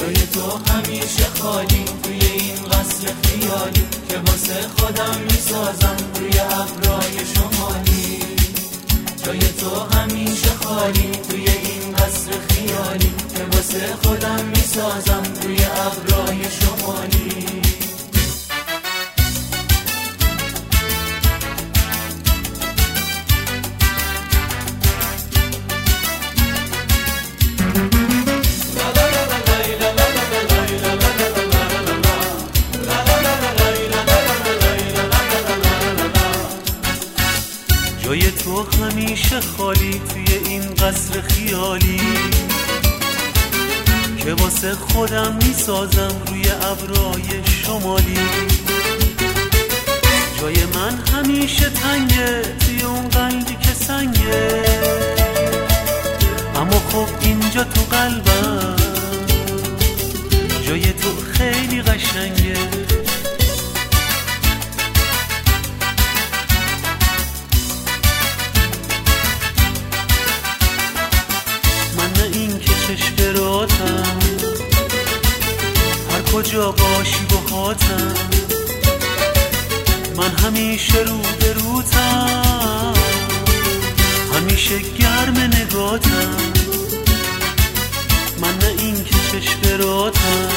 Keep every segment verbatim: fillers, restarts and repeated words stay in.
جای تو همیشه خالی توی این قصر خیالی که واسه خودم میسازم روی ابرای شمالی. جای تو همیشه خالی توی این قصر خیالی که واسه خودم میسازم روی ابرای شمالی. جای تو همیشه خالی توی این قصر خیالی که واسه خودم میسازم روی ابرای شمالی. جای من همیشه تنگه توی اون قلبی که سنگه، اما خب اینجا تو قلبم جای تو خیلی قشنگه. چشم راتم هر کجا باشی باهاتم، من همیشه رو به روتم، همیشه گرم نگاتم. من نه این که چشم راتم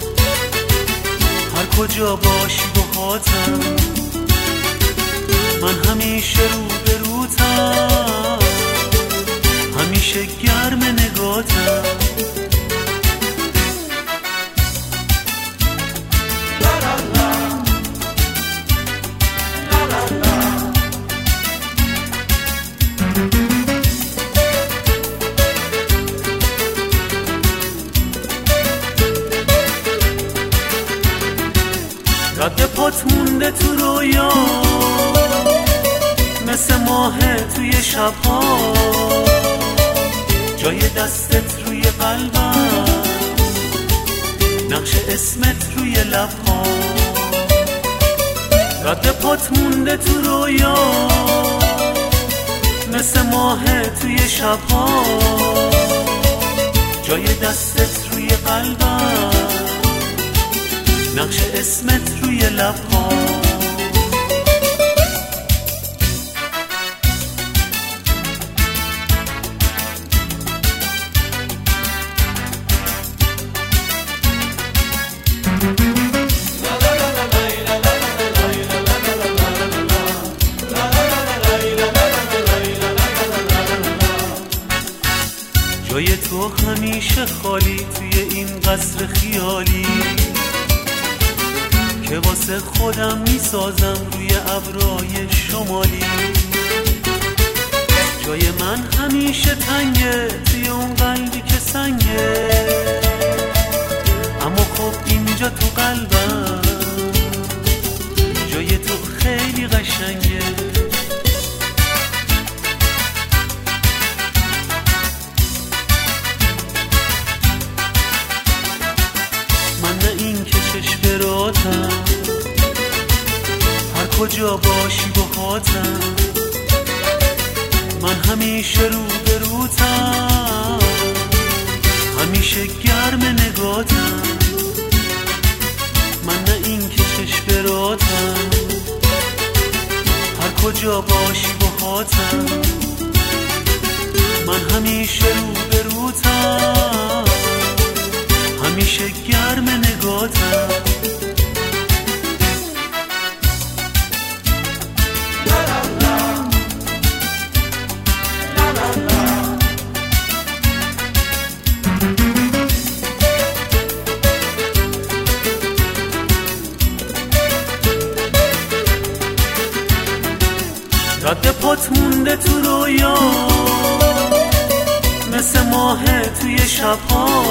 هر کجا باشی باهاتم، من همیشه رو به روتم، همیشه گرم نگاتم. رد پات مونده تو رویا مثل ماه توی شبها، جای دستت روی قلبم، نقش اسمت روی لبها. رد پات مونده تو رویا مثل ماه توی شبها، جای دستت روی قلبم، نقش اسمت روی لبها. جای تو همیشه خالی توی این قصر خیالی که واسه خودم میسازم روی ابرای شمالی. جای من همیشه تنگه توی اون قلبی که سنگه، اما خب اینجا تو قلبم جای تو خیلی قشنگه. چشم راتم هر کجا باشی باهاتم، من همیشه رو به روتم، همیشه گرم نگاتم. من نه این که چشم راتم هر کجا باشی باهاتم، من همیشه رو به روتم، همیشه گرم نگاتم. رد پات مونده تو رویا مثل ماه توی شبها،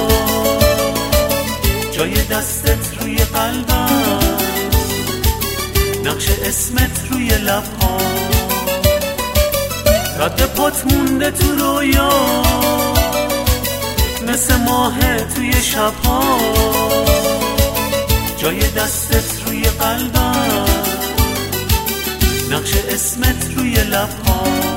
جای دستت روی قلبم، نقش اسمت روی لبها. رد پات مونده تو رویا مثل ماه توی شبها، جای دستت روی قلبم، نقش اسمت روی لبها.